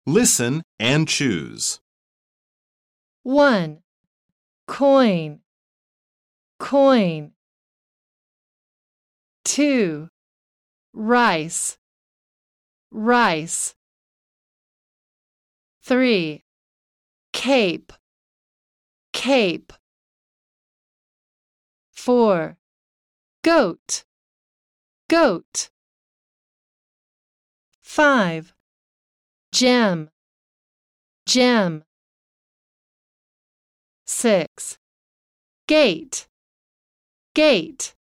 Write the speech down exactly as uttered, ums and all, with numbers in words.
Listen and choose. one. Coin, coin. two. Rice, rice. three. Cape, cape. four. Goat, goat. five. Gem, gem. six. Gate, gate.